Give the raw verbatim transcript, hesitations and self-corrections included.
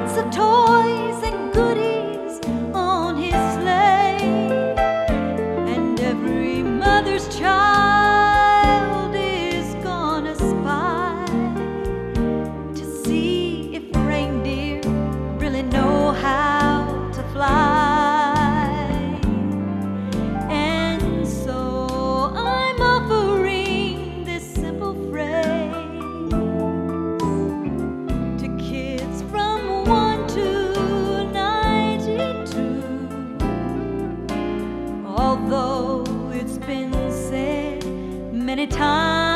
lots of toys and goodies on his sleigh, and every mother's child is gonna spy to see if reindeer really know how to fly. And so I'm offering this simple phrase to kids from one to ninety-two. Although it's been said many times,